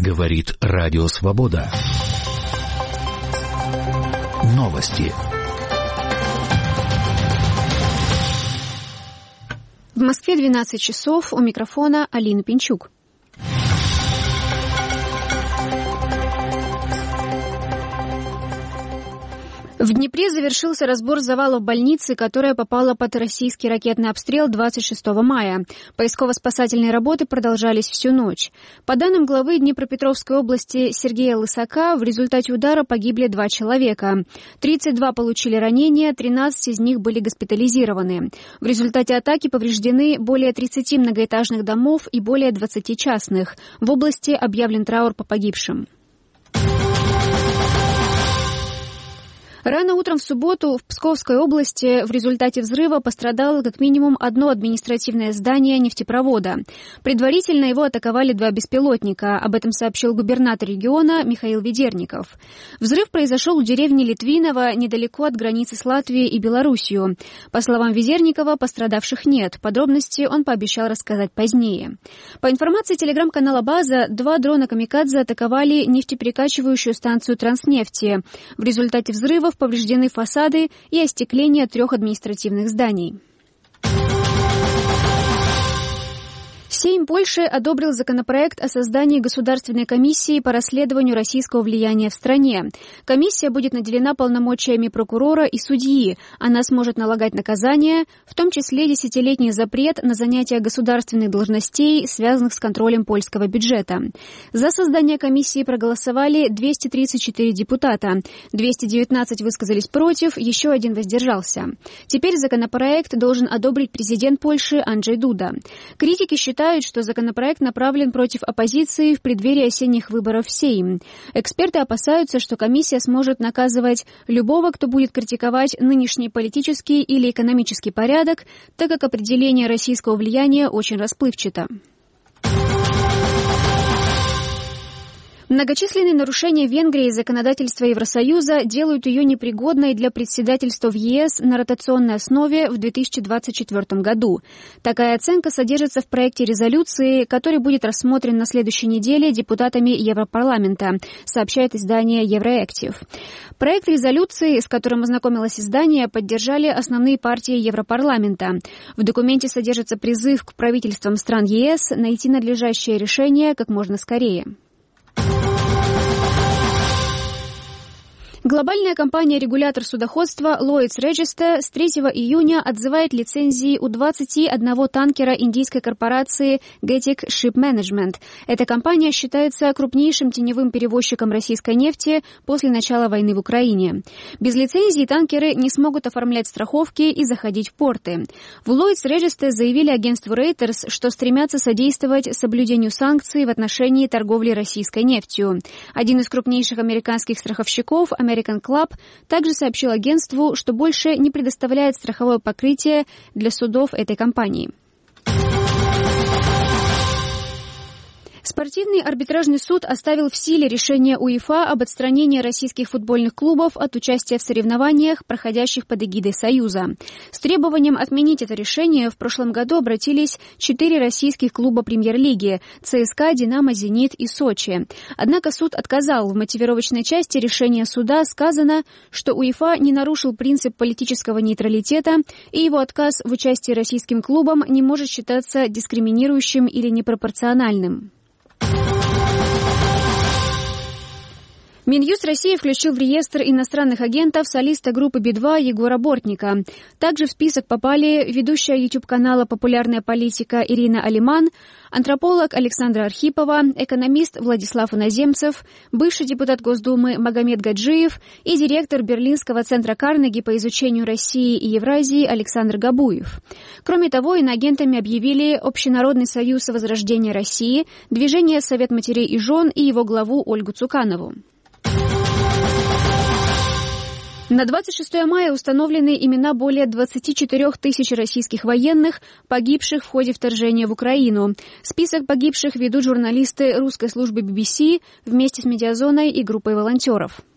Говорит Радио Свобода. Новости. В Москве 12 часов. У микрофона Алина Пинчук. В Днепре завершился разбор завалов больницы, которая попала под российский ракетный обстрел 26 мая. Поисково-спасательные работы продолжались всю ночь. По данным главы Днепропетровской области Сергея Лысака, в результате удара погибли 2 человека. 32 получили ранения, 13 из них были госпитализированы. В результате атаки повреждены более 30 многоэтажных домов и более 20 частных. В области объявлен траур по погибшим. Рано утром в субботу в Псковской области в результате взрыва пострадало как минимум одно административное здание нефтепровода. Предварительно его атаковали 2 беспилотника. Об этом сообщил губернатор региона Михаил Ведерников. Взрыв произошел у деревни Литвиново, недалеко от границы с Латвией и Белоруссией. По словам Ведерникова, пострадавших нет. Подробности он пообещал рассказать позднее. По информации телеграм-канала «База», 2 дрона «Камикадзе» атаковали нефтеперекачивающую станцию «Транснефти». В результате взрыва повреждены фасады и остекление 3 административных зданий. Сейм Польши одобрил законопроект о создании Государственной комиссии по расследованию российского влияния в стране. Комиссия будет наделена полномочиями прокурора и судьи. Она сможет налагать наказания, в том числе 10-летний запрет на занятие государственных должностей, связанных с контролем польского бюджета. За создание комиссии проголосовали 234 депутата. 219 высказались против, еще 1 воздержался. Теперь законопроект должен одобрить президент Польши Анджей Дуда. Критики считают, что законопроект направлен против оппозиции в преддверии осенних выборов в Сейм. Эксперты опасаются, что комиссия сможет наказывать любого, кто будет критиковать нынешний политический или экономический порядок, так как определение российского влияния очень расплывчато. Многочисленные нарушения Венгрии законодательства Евросоюза делают ее непригодной для председательства в ЕС на ротационной основе в 2024 году. Такая оценка содержится в проекте резолюции, который будет рассмотрен на следующей неделе депутатами Европарламента, сообщает издание Евроактив. Проект резолюции, с которым ознакомилось издание, поддержали основные партии Европарламента. В документе содержится призыв к правительствам стран ЕС найти надлежащее решение как можно скорее. Глобальная компания-регулятор судоходства Lloyd's Register с 3 июня отзывает лицензии у 21 танкера индийской корпорации Getic Ship Management. Эта компания считается крупнейшим теневым перевозчиком российской нефти после начала войны в Украине. Без лицензии танкеры не смогут оформлять страховки и заходить в порты. В Lloyd's Register заявили агентству Reuters, что стремятся содействовать соблюдению санкций в отношении торговли российской нефтью. Один из крупнейших американских страховщиков, American Club, также сообщил агентству, что больше не предоставляет страховое покрытие для судов этой компании. Спортивный арбитражный суд оставил в силе решение УЕФА об отстранении российских футбольных клубов от участия в соревнованиях, проходящих под эгидой Союза. С требованием отменить это решение в прошлом году обратились 4 российских клуба премьер-лиги – ЦСКА, Динамо, Зенит и Сочи. Однако суд отказал. В мотивировочной части решения суда сказано, что УЕФА не нарушил принцип политического нейтралитета, и его отказ в участии российским клубам не может считаться дискриминирующим или непропорциональным. Минюст России включил в реестр иностранных агентов солиста группы Би-2 Егора Бортника. Также в список попали ведущая YouTube-канала «Популярная политика» Ирина Алиман, антрополог Александра Архипова, экономист Владислав Иноземцев, бывший депутат Госдумы Магомед Гаджиев и директор Берлинского центра Карнеги по изучению России и Евразии Александр Габуев. Кроме того, иноагентами объявили Общенародный союз Возрождения России, Движение Совет матерей и жен и его главу Ольгу Цуканову. На 26 мая установлены имена более 24 тысяч российских военных, погибших в ходе вторжения в Украину. Список погибших ведут журналисты русской службы BBC вместе с Медиазоной и группой волонтеров.